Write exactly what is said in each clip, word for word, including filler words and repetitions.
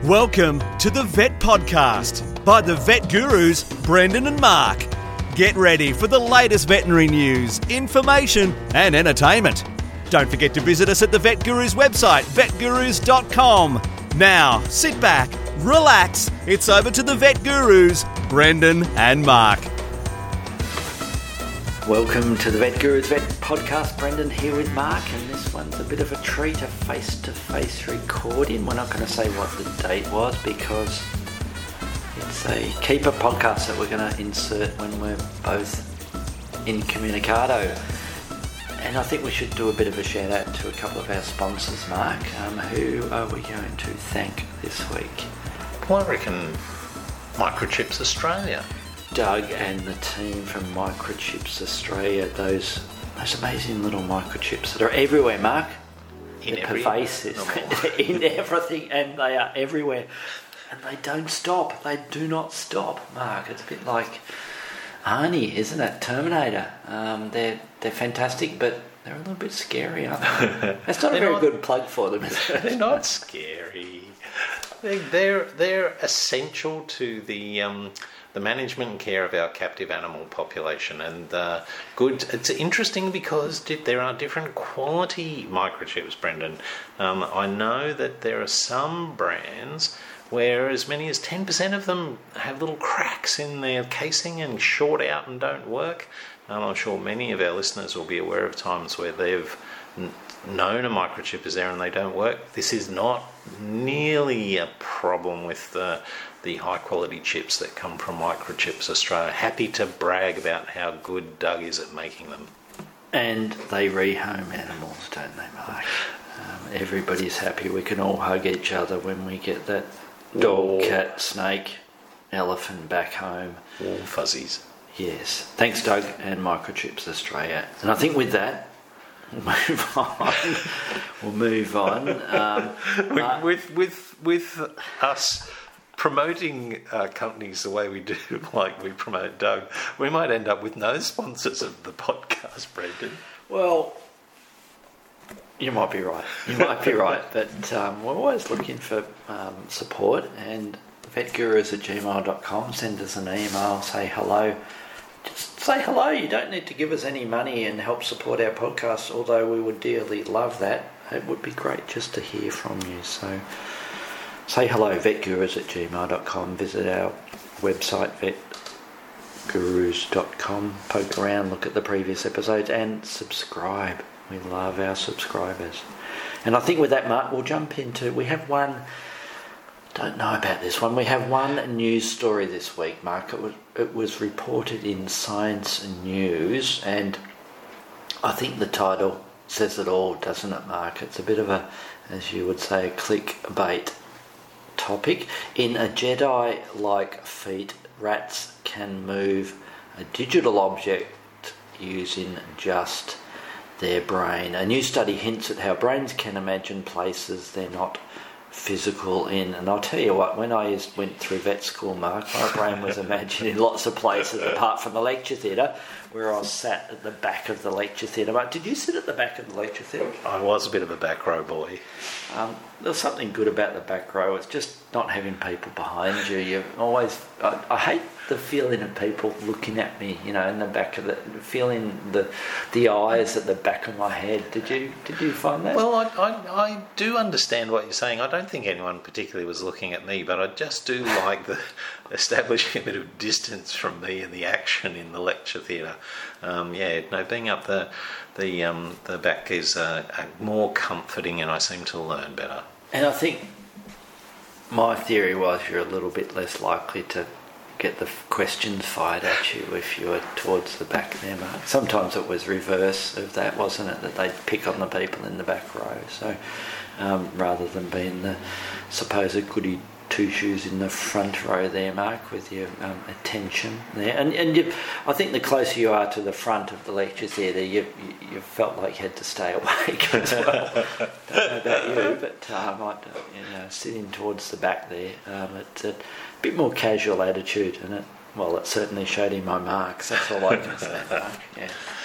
Welcome to the Vet Podcast by the Vet Gurus, Brendan and Mark. Get ready for the latest veterinary news, information and entertainment. Don't forget to visit us at the Vet Gurus website, vet gurus dot com. Now, sit back, relax, it's over to the Vet Gurus, Brendan and Mark. Welcome to the Vet Gurus Vet Podcast. Brendan here with Mark, and this one's a bit of a treat, a face-to-face recording. We're not going to say what the date was because it's a keeper podcast that we're going to insert when we're both incommunicado. And I think we should do a bit of a shout out to a couple of our sponsors, Mark. Um, who are we going to thank this week? Well, I reckon Microchips Australia. Doug and the team from Microchips Australia, those those amazing little microchips that are everywhere, Mark. In They're every pervasive in everything, and they are everywhere. And they don't stop. They do not stop, Mark. It's a bit like Arnie, isn't it? Terminator. Um, they're they're fantastic, but they're a little bit scary, aren't they? That's not a very not, good plug for them, is it? They're not scary. They, they're they're essential to the um, the management and care of our captive animal population, and uh, good. It's interesting because there are different quality microchips, Brendan. Um, I know that there are some brands where as many as ten percent of them have little cracks in their casing and short out and don't work. Um, I'm sure many of our listeners will be aware of times where they've n- known a microchip is there and they don't work. This is not nearly a problem with the, the high quality chips that come from Microchips Australia. Happy to brag about how good Doug is at making them. And they rehome animals, don't they, Mark? Um, everybody's happy. We can all hug each other when we get that dog, cat, snake, elephant back home. Warm fuzzies. Yes. Thanks, Doug and Microchips Australia. And I think with that, we'll move on. we'll move on. Um, with, with with with us promoting uh, companies the way we do, like we promote Doug, we might end up with no sponsors of the podcast, Brendan. Well, you might be right. You might be right. But um, we're always looking for um, support, and vetgurus at gmail dot com. Send us an email, say hello. Just say hello. You don't need to give us any money and help support our podcast, although we would dearly love that. It would be great just to hear from you. So say hello, vetgurus at gmail dot com. Visit our website, vet gurus dot com. Poke around, look at the previous episodes, and subscribe. We love our subscribers. And I think with that, Mark, we'll jump into... We have one... Don't know about this one. We have one news story this week, Mark. It was, it was reported in Science News, and I think the title says it all, doesn't it, Mark? It's a bit of a, as you would say, a clickbait topic. In a Jedi-like feat, rats can move a digital object using just their brain. A new study hints at how brains can imagine places they're not physical in, and I'll tell you what, when I went through vet school, Mark, my brain was imagining lots of places apart from the lecture theatre, where I was sat at the back of the lecture theatre. But did you sit at the back of the lecture theatre? I was a bit of a back row boy. Um, there's something good about the back row. It's just not having people behind you. You always, I, I hate the feeling of people looking at me, you know, in the back of the, feeling the the eyes at the back of my head. Did you did you find that? Well, I, I, I do understand what you're saying. I don't think anyone particularly was looking at me, but I just do like the establishing a bit of distance from me and the action in the lecture theatre. Um, yeah, no, being up the the um, the back is uh, more comforting, and I seem to learn better. And I think my theory was you're a little bit less likely to get the questions fired at you if you were towards the back there, Mark. Sometimes it was reverse of that, wasn't it? That they'd pick on the people in the back row. So um, rather than being the supposed goody two shoes in the front row there, Mark, with your um, attention there. And and you, I think the closer you are to the front of the lecture theatre, you, you you felt like you had to stay awake as well. Don't know about you, but uh, I might, uh, you know, sitting towards the back there, um, it's a bit more casual attitude, and it, well, it certainly showed in my marks. That's all I can say, Mark. Yeah.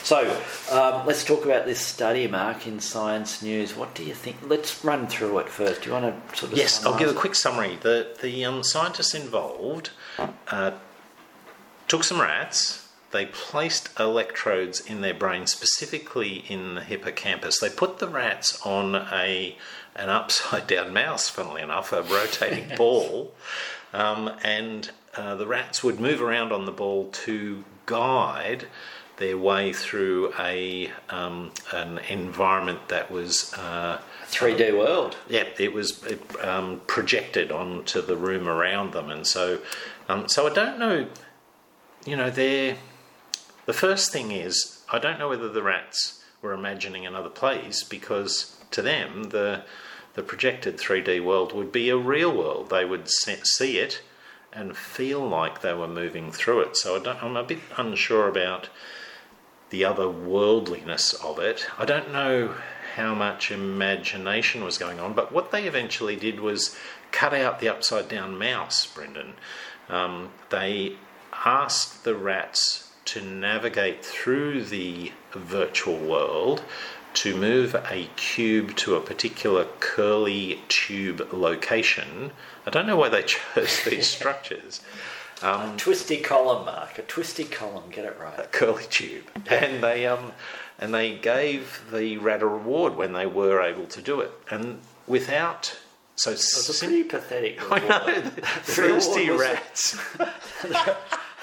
So um, let's talk about this study, Mark, in Science News. What do you think? Let's run through it first. Do you want to sort of? Yes, I'll give a it? quick summary. The the um, scientists involved uh, took some rats. They placed electrodes in their brain, specifically in the hippocampus. They put the rats on a an upside down mouse, funnily enough, a rotating yes. ball, um, and uh, the rats would move around on the ball to guide their way through a um, an environment that was uh, a three D world. Yeah, it was it, um, projected onto the room around them, and so um, so I don't know. You know, they're the first thing is I don't know whether the rats were imagining another place, because to them the the projected three D world would be a real world. They would see it and feel like they were moving through it. So I don't, I'm a bit unsure about the otherworldliness of it. I don't know how much imagination was going on, but what they eventually did was cut out the upside down mouse, Brendan. Um, they asked the rats to navigate through the virtual world to move a cube to a particular curly tube location. I don't know why they chose these structures. Um, a twisty column, Mark. A twisty column. Get it right. A curly tube, and they um, and they gave the rat a reward when they were able to do it, and without so. It was a pretty pathetic reward. I know, thirsty rats. A,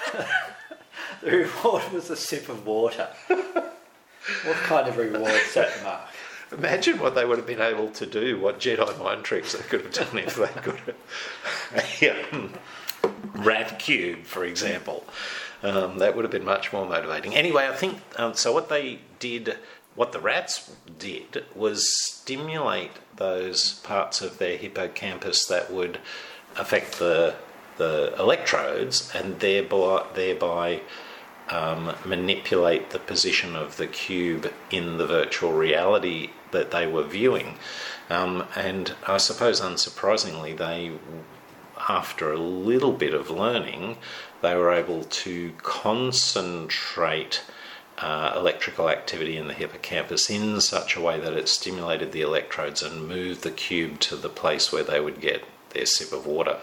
the reward was a sip of water. What kind of reward is that, Mark? Imagine what they would have been able to do. What Jedi mind tricks they could have done if they could have. Yeah. Rat cube, for example. Um, that would have been much more motivating. Anyway, I think, um, so what they did, what the rats did was stimulate those parts of their hippocampus that would affect the the electrodes, and thereby, thereby um, manipulate the position of the cube in the virtual reality that they were viewing. Um, and I suppose, unsurprisingly, they... after a little bit of learning, they were able to concentrate uh, electrical activity in the hippocampus in such a way that it stimulated the electrodes and moved the cube to the place where they would get their sip of water.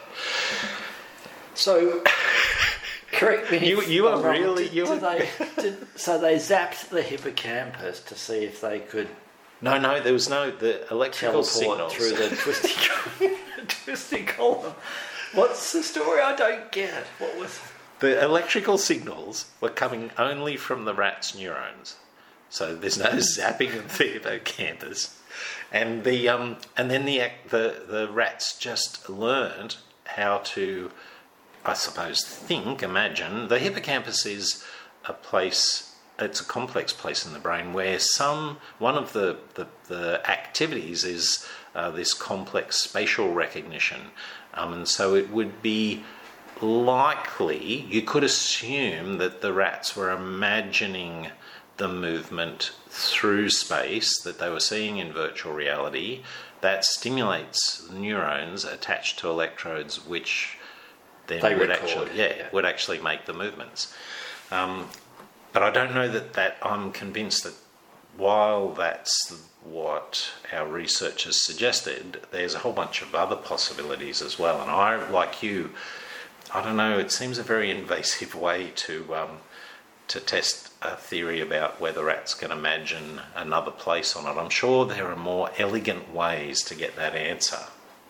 So, correct me you, if you I'm are wrong. really... Did, you did are... they, did, so they zapped the hippocampus to see if they could... No, no, there was no... The electrical signals... through the twisty, twisty column. What's the story? I don't get it. What was the electrical signals were coming only from the rat's neurons, so there's no zapping of the hippocampus, and the um and then the the the rats just learned how to, I suppose, think, imagine. The hippocampus is a place. It's a complex place in the brain where some one of the the, the activities is uh, this complex spatial recognition. Um, and so it would be likely, you could assume that the rats were imagining the movement through space that they were seeing in virtual reality. That stimulates neurons attached to electrodes, which then they would record, actually, yeah, yeah, would actually make the movements. Um, but I don't know that, that I'm convinced that while that's what our research has suggested, there's a whole bunch of other possibilities as well. And I, like you, I don't know, it seems a very invasive way to um, to test a theory about whether rats can imagine another place on it. I'm sure there are more elegant ways to get that answer.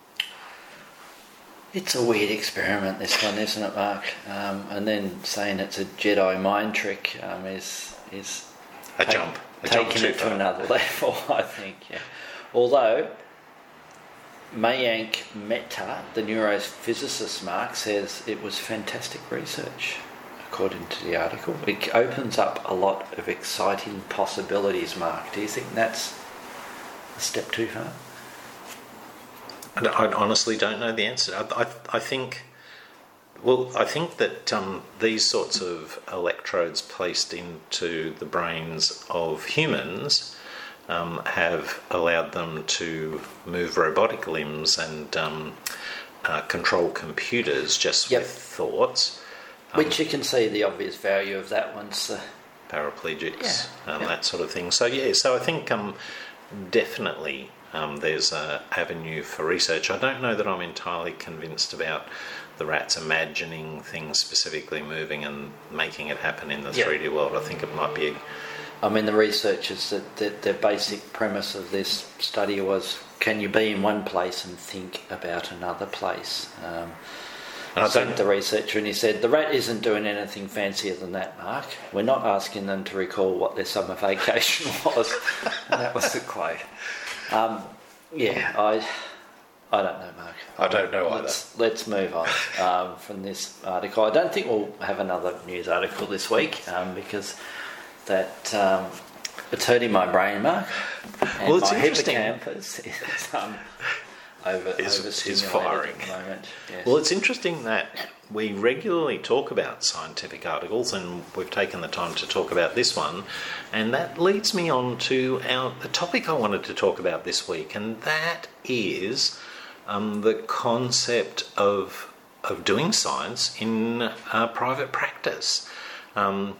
It's a weird experiment, this one, isn't it, Mark? Um, and then saying it's a Jedi mind trick um, is is a take, jump, a taking jump it to another level, I think. Yeah. Although Mayank Mehta, the neurophysicist, Mark, says it was fantastic research. According to the article, it opens up a lot of exciting possibilities. Mark, do you think that's a step too far? I honestly don't know the answer. I, I, I think, well, I think that um, these sorts of electrodes placed into the brains of humans um, have allowed them to move robotic limbs and um, uh, control computers just yep. with thoughts. Um, Which you can see the obvious value of that once the paraplegics, Yeah, um, yeah. that sort of thing. So yeah, so I think um, definitely um, there's an avenue for research. I don't know that I'm entirely convinced about the rats imagining things specifically moving and making it happen in the Yeah. three D world. I think it might be. I mean, the researchers, that the, the basic premise of this study was, can you be in one place and think about another place? Um, And I I sent don't- the researcher and he said, the rat isn't doing anything fancier than that, Mark. We're not asking them to recall what their summer vacation was. And that was the quote. Um, yeah, I I don't know, Mark. I don't know either. Let's, let's move on um, from this article. I don't think we'll have another news article this week um, because that um, it's hurting my brain, Mark. And Well, it's my interesting. hippocampus is um, over, Is- is overstimulated firing. at the moment. Yes. Well, it's interesting that we regularly talk about scientific articles, and we've taken the time to talk about this one, and that leads me on to our the topic I wanted to talk about this week, and that is um, the concept of of doing science in uh, private practice. Um,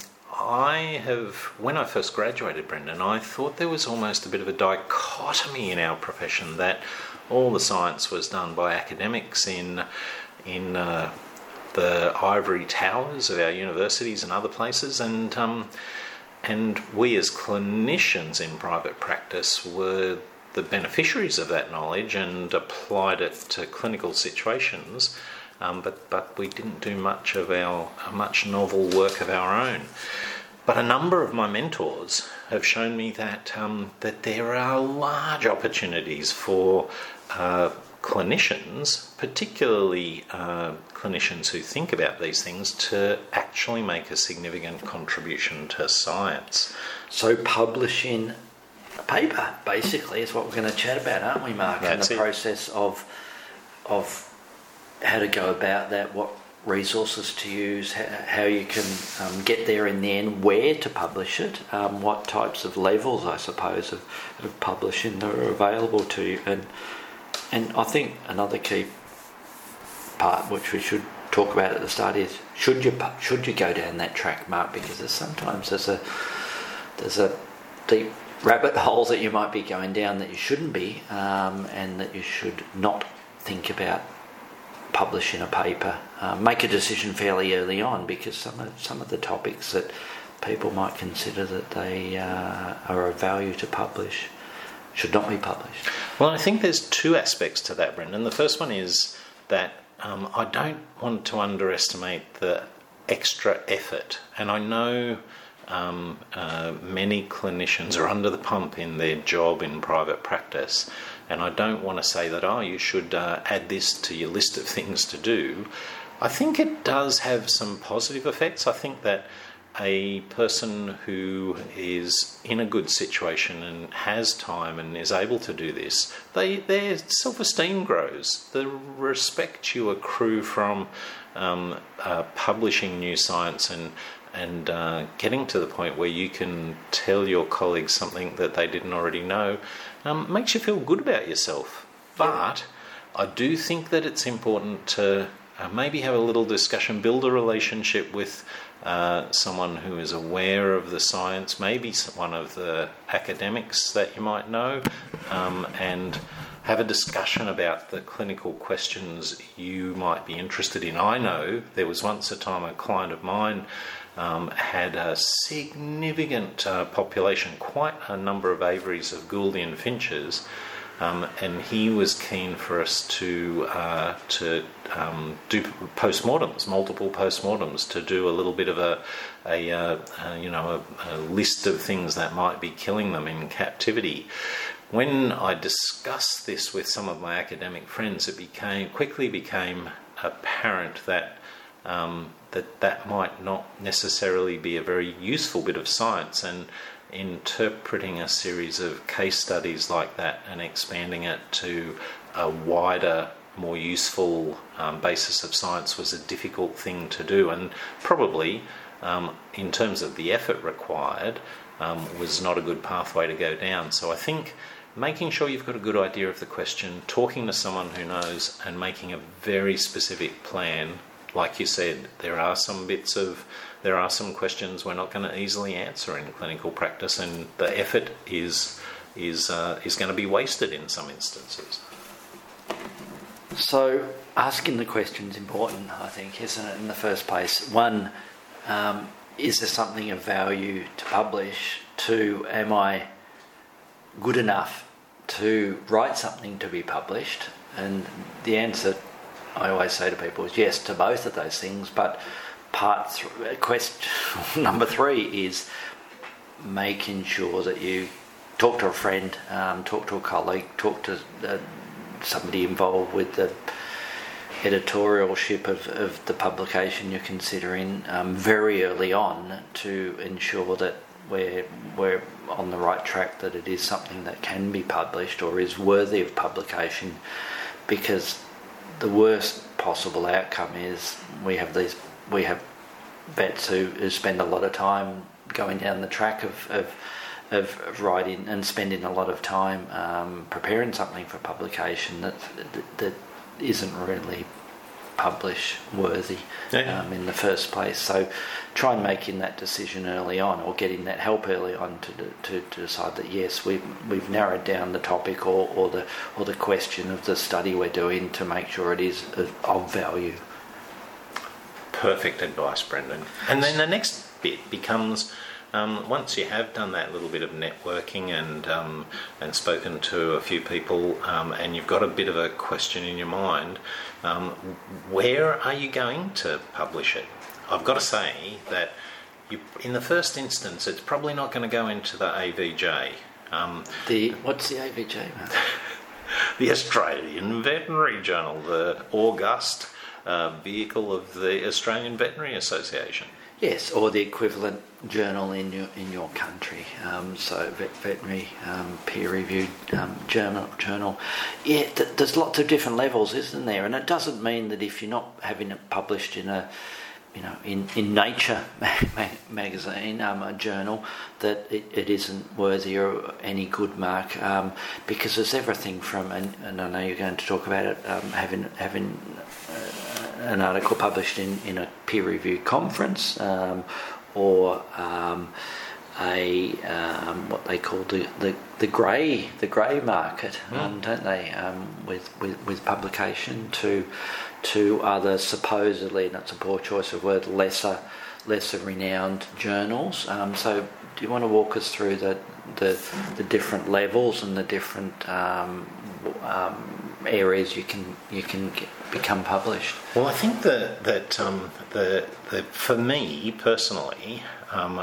I have, when I first graduated, Brendan, I thought there was almost a bit of a dichotomy in our profession, that all the science was done by academics in in uh, the ivory towers of our universities and other places, and um, and we as clinicians in private practice were the beneficiaries of that knowledge and applied it to clinical situations, um, but but we didn't do much of our much novel work of our own. But a number of my mentors have shown me that um, that there are large opportunities for uh, clinicians, particularly uh, clinicians who think about these things, to actually make a significant contribution to science. So publishing a paper, basically, is what we're going to chat about, aren't we, Mark? That's and the it. process of of how to go about that, what resources to use, how, how you can um, get there in the end, where to publish it, um, what types of levels, I suppose, of, of publishing that are available to you. And and I think another key part, which we should talk about at the start, is should you pu- should you go down that track, Mark? Because there's sometimes there's a there's a deep rabbit hole that you might be going down that you shouldn't be, um, and that you should not think about publishing a paper. Um, make a decision fairly early on, because some of some of the topics that people might consider that they uh, are of value to publish should not be published. Well, I think there's two aspects to that, Brendan. The first one is that um, I don't want to underestimate the extra effort, and I know um, uh, many clinicians are under the pump in their job in private practice, and I don't want to say that, oh, you should uh, add this to your list of things to do. I think it does have some positive effects. I think that a person who is in a good situation and has time and is able to do this, they their self-esteem grows. The respect you accrue from um, uh, publishing new science and and uh, getting to the point where you can tell your colleagues something that they didn't already know um, makes you feel good about yourself. But I do think that it's important to uh, maybe have a little discussion, build a relationship with uh, someone who is aware of the science, maybe one of the academics that you might know, um, and have a discussion about the clinical questions you might be interested in. I know there was once a time a client of mine um, had a significant uh, population, quite a number of aviaries of Gouldian finches, um, and he was keen for us to uh, to um, do postmortems, multiple postmortems, to do a little bit of a, a, uh, uh, you know, a, a list of things that might be killing them in captivity. When I discussed this with some of my academic friends, it became quickly became apparent that um, that that might not necessarily be a very useful bit of science, and interpreting a series of case studies like that and expanding it to a wider, more useful um, basis of science was a difficult thing to do, and probably um, in terms of the effort required um, was not a good pathway to go down. So I think making sure you've got a good idea of the question, talking to someone who knows, and making a very specific plan like you said, there are some bits of, there are some questions we're not going to easily answer in clinical practice, and the effort is is uh, is going to be wasted in some instances. So asking the question is important, I think, isn't it, in the first place? One, um, is there something of value to publish? Two, am I good enough to write something to be published? And the answer I always say to people is yes to both of those things, but part th- question number three is making sure that you talk to a friend, um, talk to a colleague, talk to uh, somebody involved with the editorialship of, of the publication you're considering um, very early on to ensure that we're, we're on the right track, that it is something that can be published or is worthy of publication, because the worst possible outcome is we have these we have vets who, who spend a lot of time going down the track of, of of writing and spending a lot of time um, preparing something for publication that that isn't really publish worthy yeah. um, in the first place. So try and making that decision early on, or getting that help early on to to, to decide that yes, we've we've narrowed down the topic or, or the or the question of the study we're doing to make sure it is of, of value. Perfect advice, Brendan. And then the next bit becomes, um, once you have done that little bit of networking and um, and spoken to a few people, um, and you've got a bit of a question in your mind, um, where are you going to publish it? I've got to say that you, in the first instance, it's probably not going to go into the A V J. Um, the what's the A V J, Mark? The Australian Veterinary Journal, the august uh, vehicle of the Australian Veterinary Association. Yes, or the equivalent journal in your in your country. Um, so vet, veterinary um, peer-reviewed um, journal. Journal. Yeah, th- there's lots of different levels, isn't there? And it doesn't mean that if you're not having it published in a you know, in, in Nature ma- magazine, um, a journal, that it, it isn't worthy or any good, Mark, um, because there's everything from, and, and I know you're going to talk about it, um, having having uh, an article published in, in a peer-reviewed conference, um, or um, a um, what they call the the, the grey the grey market, mm. um, don't they? Um, with, with with publication to. to other supposedly, and that's a poor choice of word, lesser lesser renowned journals. Um, so do you want to walk us through the the, the different levels and the different um, um, areas you can you can get, become published? Well, I think that that um, the the for me personally, um,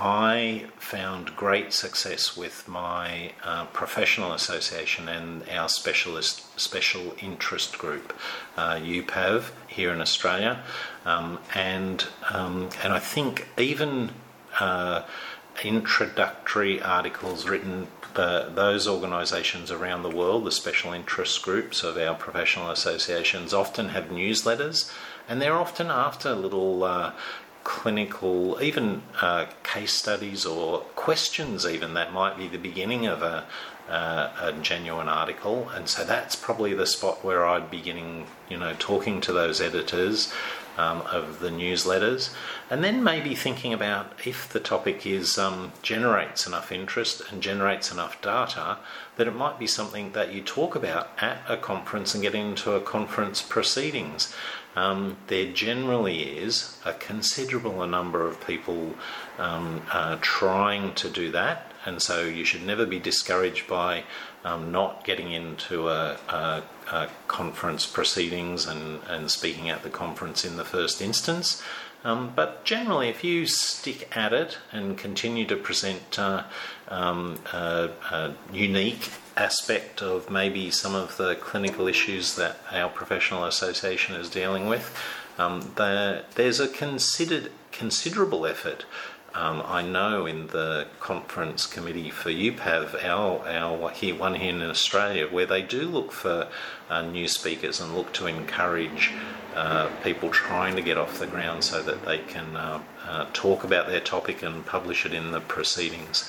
I found great success with my uh, professional association and our specialist special interest group, uh, U P A V here in Australia, um, and um, and I think even uh, introductory articles written. The, those organisations around the world, the special interest groups of our professional associations, often have newsletters, and they're often after little uh, clinical, even uh, case studies or questions even that might be the beginning of a, uh, a genuine article. And so that's probably the spot where I'd be getting, you know, talking to those editors Um, of the newsletters, and then maybe thinking about if the topic is um, generates enough interest and generates enough data that it might be something that you talk about at a conference and get into a conference proceedings. Um, there generally is a considerable number of people um, uh, trying to do that, and so you should never be discouraged by um, not getting into a, a, a conference proceedings and, and speaking at the conference in the first instance. Um, but generally, if you stick at it and continue to present uh, um, a, a unique aspect of maybe some of the clinical issues that our professional association is dealing with, um, the, there's a considered considerable effort. Um, I know in the conference committee for U P A V, our, our here, one here in Australia, where they do look for uh, new speakers and look to encourage uh, people trying to get off the ground so that they can uh, uh, talk about their topic and publish it in the proceedings.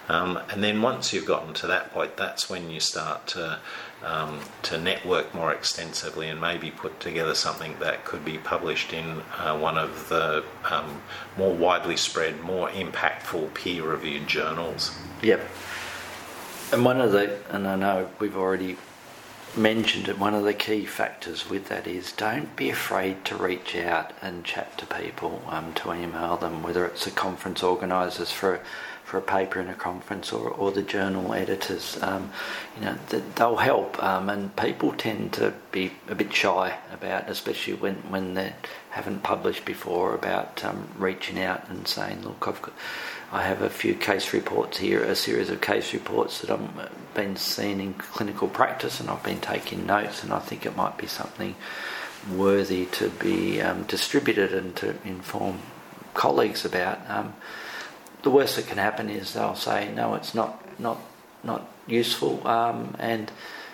Um, and then once you've gotten to that point, that's when you start to um, to network more extensively and maybe put together something that could be published in uh, one of the um, more widely spread, more impactful peer-reviewed journals. Yep. And one of the, and I know we've already mentioned it, one of the key factors with that is don't be afraid to reach out and chat to people, um, to email them, whether it's the conference organisers for for a paper in a conference or, or the journal editors. Um, you know, th- they'll help, um, and people tend to be a bit shy about, especially when, when they haven't published before, about um, reaching out and saying, look, I've got, I have a few case reports here, a series of case reports that I've been seeing in clinical practice, and I've been taking notes, and I think it might be something worthy to be um, distributed and to inform colleagues about. Um, the worst that can happen is they'll say, no, it's not not not useful, um, and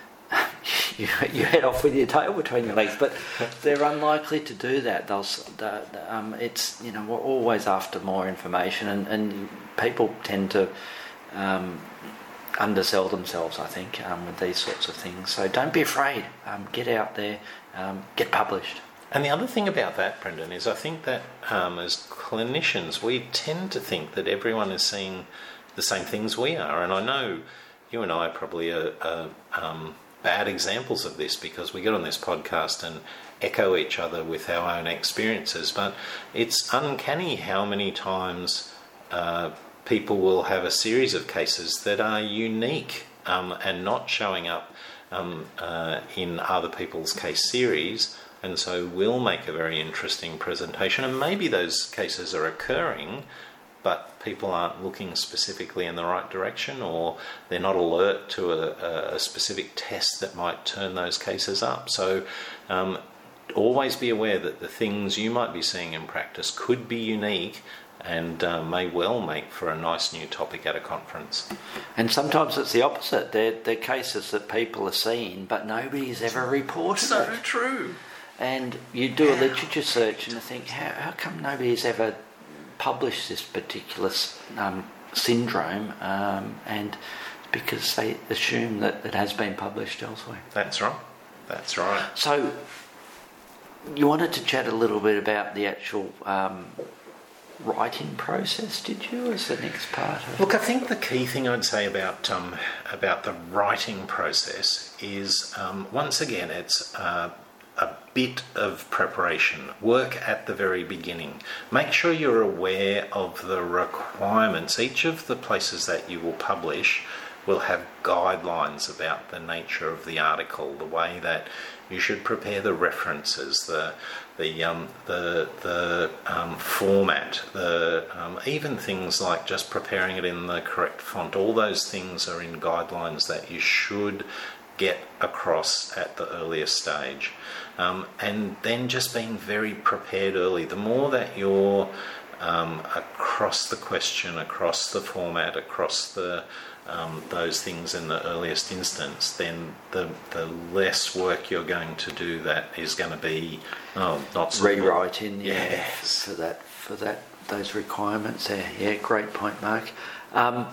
you, you head off with your tail between your legs. But they're unlikely to do that. They'll, they, um, it's you know, we're always after more information, and, and people tend to um, undersell themselves, I think, um, with these sorts of things. So don't be afraid. Um, get out there, um, get published. And the other thing about that, Brendan, is I think that um, as clinicians, we tend to think that everyone is seeing the same things we are. And I know you and I probably are, are um, bad examples of this, because we get on this podcast and echo each other with our own experiences. But it's uncanny how many times uh, people will have a series of cases that are unique um, and not showing up um, uh, in other people's case series. And so we'll make a very interesting presentation, and maybe those cases are occurring, but people aren't looking specifically in the right direction, or they're not alert to a, a specific test that might turn those cases up. So um, always be aware that the things you might be seeing in practice could be unique and uh, may well make for a nice new topic at a conference. And sometimes it's the opposite. They're, they're cases that people are seeing, but nobody's ever reported So it. true. And you do a literature search and you think, how, how come nobody's ever published this particular um, syndrome? Um, and because they assume that it has been published elsewhere. That's right. That's right. So you wanted to chat a little bit about the actual um, writing process, did you, as the next part of... Look, I think the key thing I'd say about um, about the writing process is, um, once again, it's uh, a bit of preparation. Work at the very beginning. Make sure you're aware of the requirements. Each of the places that you will publish will have guidelines about the nature of the article, the way that you should prepare the references, the the um, the the um, format, the um, even things like just preparing it in the correct font. All those things are in guidelines that you should get across at the earliest stage, um, and then just being very prepared early. The more that you're um, across the question, across the format, across the Um, those things in the earliest instance, then the the less work you're going to do that is going to be oh not so rewriting, yeah, yes. for that for that those requirements there. Yeah, great point, Mark. Um,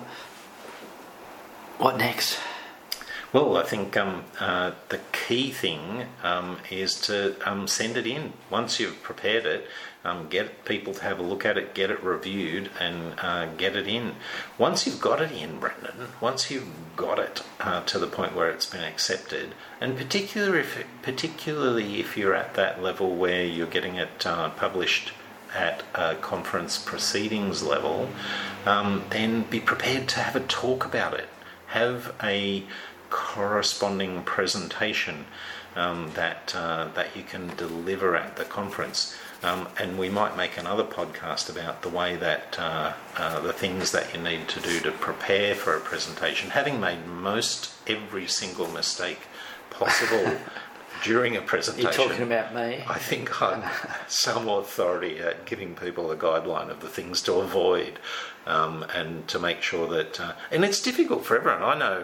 what next? Well, I think um, uh, the key thing um, is to um, send it in. Once you've prepared it, um, get people to have a look at it, get it reviewed, and uh, get it in. Once you've got it in, Brendan, once you've got it uh, to the point where it's been accepted, and particularly if, particularly if you're at that level where you're getting it uh, published at a conference proceedings level, um, then be prepared to have a talk about it. Have a corresponding presentation um, that uh, that you can deliver at the conference, um, and we might make another podcast about the way that uh, uh, the things that you need to do to prepare for a presentation, having made most every single mistake possible during a presentation. You're talking about me? I think I'm some authority at giving people a guideline of the things to avoid, um, and to make sure that uh, and it's difficult for everyone. I know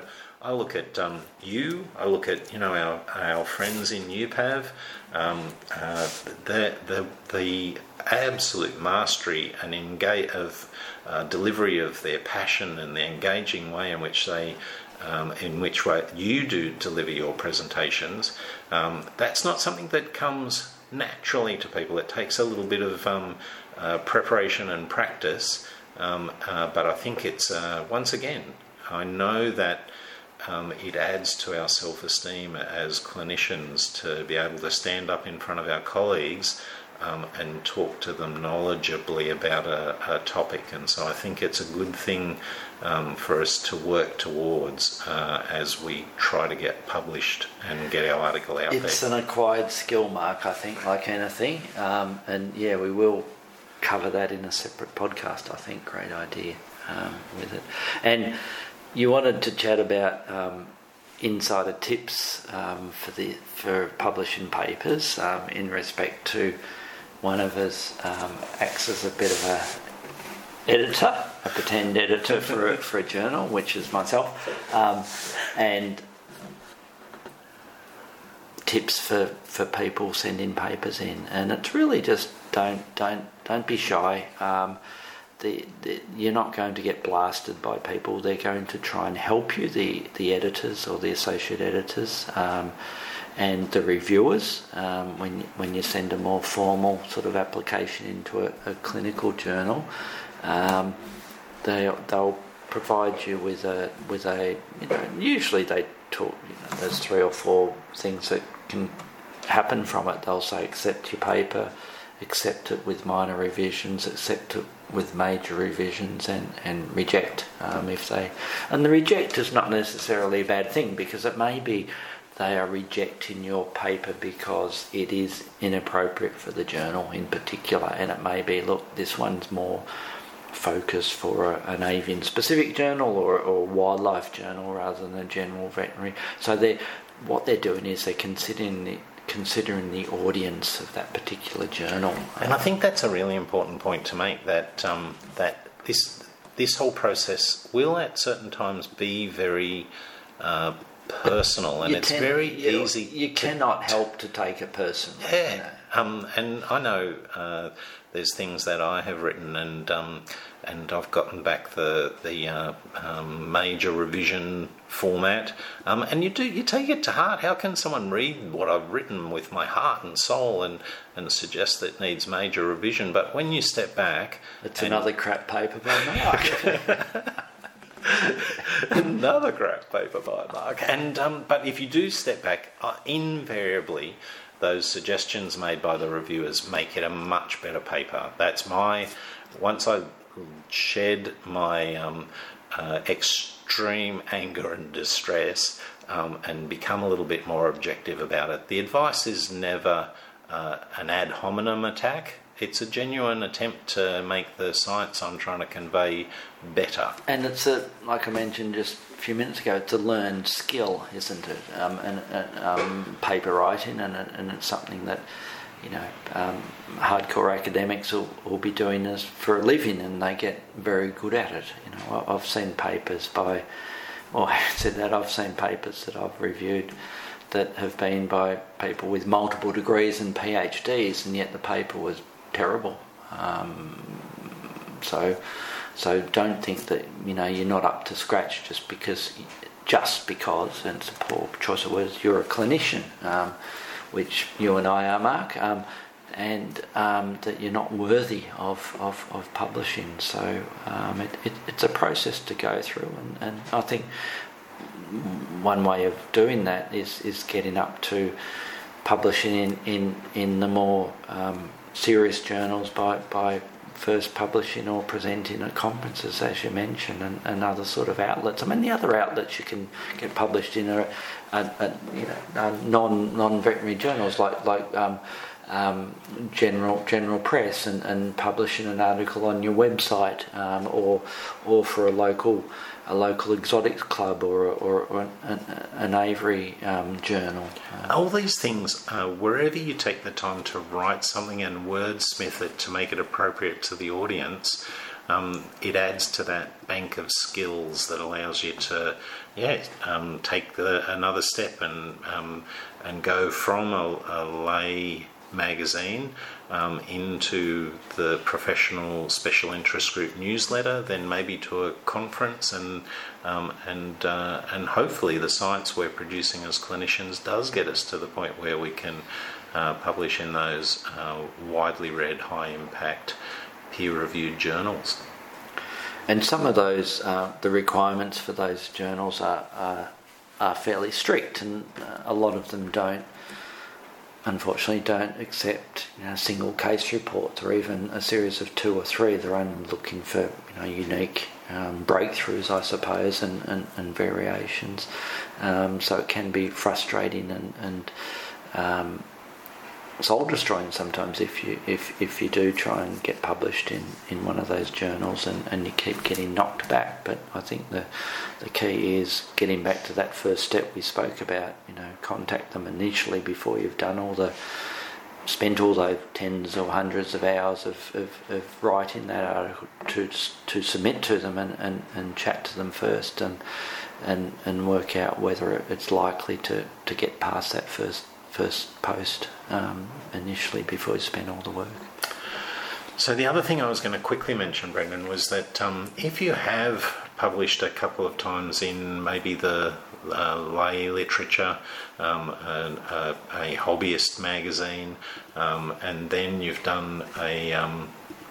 I look at um, you. I look at you know our our friends in U P A V. Um, uh, the the the absolute mastery and engage of uh, delivery of their passion and the engaging way in which they. Um, in which way you do deliver your presentations, um, that's not something that comes naturally to people. It takes a little bit of um, uh, preparation and practice, um, uh, but I think it's, uh, once again, I know that um, it adds to our self-esteem as clinicians to be able to stand up in front of our colleagues Um, and talk to them knowledgeably about a, a topic. And so I think it's a good thing um, for us to work towards uh, as we try to get published and get our article out it's there. It's an acquired skill, Mark, I think, like anything. Um, and yeah, we will cover that in a separate podcast, I think. Great idea um, with it. And you wanted to chat about um, insider tips um, for the for publishing papers um, in respect to one of us um, acts as a bit of a editor, a pretend editor for a, for a journal, which is myself, um, and tips for, for people sending papers in. And it's really just don't don't don't be shy. Um, the, the, you're not going to get blasted by people. They're going to try and help you, the the editors or the associate editors. Um, and the reviewers, um, when when you send a more formal sort of application into a, a clinical journal, um, they they'll provide you with a with a you know usually they talk you know there's three or four things that can happen from it. They'll say accept your paper, accept it with minor revisions, accept it with major revisions, and and reject um, if they and the reject is not necessarily a bad thing, because it may be they are rejecting your paper because it is inappropriate for the journal in particular, and it may be, look, this one's more focused for a, an avian specific journal or or wildlife journal rather than a general veterinary. So they what they're doing is they're considering the considering the audience of that particular journal. And I think that's a really important point to make, that um, that this this whole process will at certain times be very uh, personal, and you it's tend, very you, easy. You to, cannot help to take it personally. Yeah, you know. um, and I know uh, there's things that I have written, and um, and I've gotten back the the uh, um, major revision format, um, and you do you take it to heart. How can someone read what I've written with my heart and soul and and suggest that it needs major revision? But when you step back, it's another crap paper by Mark. Another crap paper by Mark. And um, but if you do step back, uh, invariably those suggestions made by the reviewers make it a much better paper. That's my once I shed my um, uh, extreme anger and distress um, and become a little bit more objective about it. The advice is never uh, an ad hominem attack. It's a genuine attempt to make the science I'm trying to convey better. And it's a, like I mentioned just a few minutes ago, it's a learned skill, isn't it? Um, and, and um, paper writing, and, and it's something that, you know, um, hardcore academics will, will be doing this for a living, and they get very good at it. You know, I've seen papers by, well, I said that I've seen papers that I've reviewed that have been by people with multiple degrees and PhDs, and yet the paper was terrible. Um, so, so don't think that you know you're not up to scratch just because, just because, and it's a poor choice of words. You're a clinician, um, which you and I are, Mark, um, and um, that you're not worthy of of, of publishing. So um, it, it, it's a process to go through, and, and I think one way of doing that is is getting up to publishing in in in the more um, serious journals by by first publishing or presenting at conferences, as you mentioned, and, and other sort of outlets. I mean, the other outlets you can get published in are, are, are you know, are non non veterinary journals like like um, um, general general press, and, and publishing an article on your website, um, or or for a local. a local exotics club, or or, or an, an aviary um, journal. Uh, All these things, uh, wherever you take the time to write something and wordsmith it to make it appropriate to the audience, um, it adds to that bank of skills that allows you to, yeah, um, take the, another step and um, and go from a, a lay magazine um, into the professional special interest group newsletter, then maybe to a conference, and um, and uh, and hopefully the science we're producing as clinicians does get us to the point where we can uh, publish in those uh, widely read, high impact, peer-reviewed journals. And some of those, uh, the requirements for those journals are, are are fairly strict, and a lot of them don't. Unfortunately, don't accept you know, single case reports or even a series of two or three. They're only looking for you know unique um, breakthroughs, I suppose, and, and, and variations. Um, so it can be frustrating and, and um, soul destroying sometimes if you if, if you do try and get published in, in one of those journals and, and you keep getting knocked back. But I think the the key is getting back to that first step we spoke about. You know, contact them initially before you've done all the spent all those tens or hundreds of hours of, of, of writing that article to to submit to them, and, and, and chat to them first and and and work out whether it's likely to, to get past that first first post um, initially before you spend all the work. So the other thing I was going to quickly mention, Brendan, was that um, if you have published a couple of times in maybe the uh, lay literature, um, a, a, a hobbyist magazine, um, and then you've done a, um,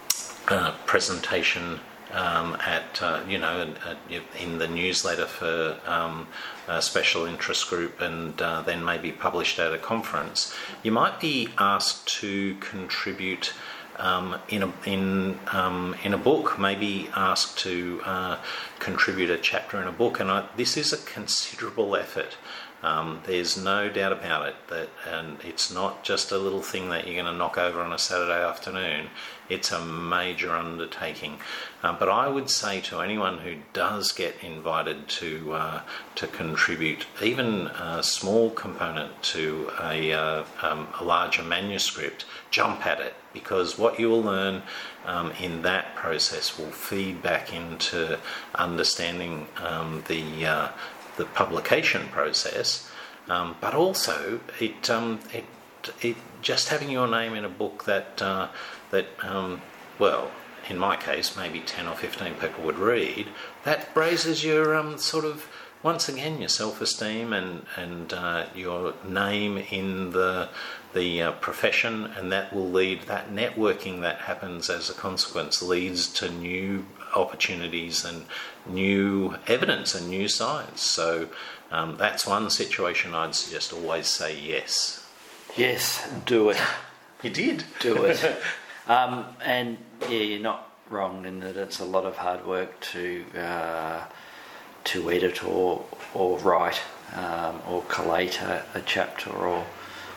a presentation Um, at uh, you know at, in the newsletter for um, a special interest group, and uh, then maybe published at a conference, you might be asked to contribute um, in a in um, in a book. Maybe asked to uh, contribute a chapter in a book, and I, this is a considerable effort. Um, there's no doubt about it that, and it's not just a little thing that you're going to knock over on a Saturday afternoon. It's a major undertaking. Uh, but I would say to anyone who does get invited to uh, to contribute even a small component to a, uh, um, a larger manuscript, jump at it, because what you will learn um, in that process will feed back into understanding um, the uh, the publication process, um, but also it, um, it, it just having your name in a book that uh, that um, well, in my case, maybe ten or fifteen people would read. That raises your um, sort of once again your self-esteem and and uh, your name in the the uh, profession, and that will lead, that networking that happens as a consequence leads to new opportunities and new evidence and new science. So um, that's one situation I'd suggest always say yes. Yes, do it. You did. Do it. um, and yeah, you're not wrong in that it's a lot of hard work to uh, to edit or or write um, or collate a, a chapter or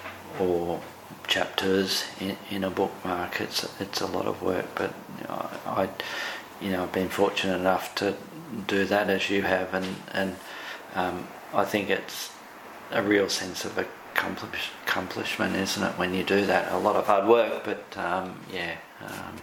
or chapters in, in a bookmark. It's it's a lot of work, but you know, I, you know, I've been fortunate enough to do that as you have, and and um, I think it's a real sense of accomplish, accomplishment, isn't it, when you do that? A lot of hard work, but um, yeah. Um,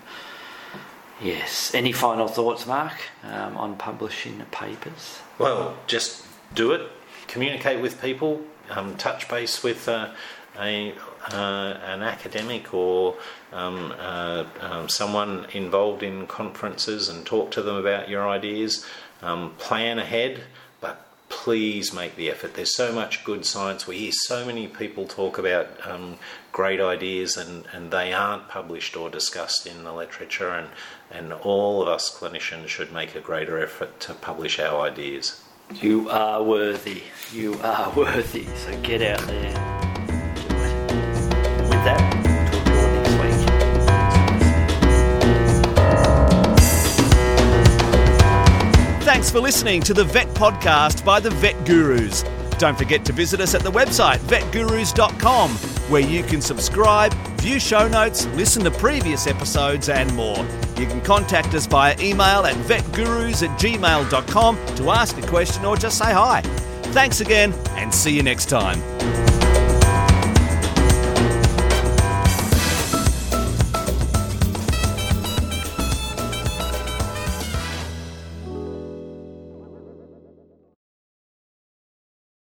yes. Any final thoughts, Mark, um, on publishing the papers? Well, just do it. Communicate with people. Um, touch base with uh, a uh, an academic or um, uh, um, someone involved in conferences and talk to them about your ideas. Um, plan ahead, but please make the effort. There's so much good science. We hear so many people talk about um, great ideas, and, and they aren't published or discussed in the literature, and, and all of us clinicians should make a greater effort to publish our ideas. You are worthy. You are worthy. So get out there. Do it. And with that, talk to you all next week. Thanks for listening to the Vet Podcast by the Vet Gurus. Don't forget to visit us at the website vet gurus dot com, where you can subscribe, view show notes, listen to previous episodes and more. You can contact us via email at vet gurus at gmail dot com to ask a question or just say hi. Thanks again, and see you next time.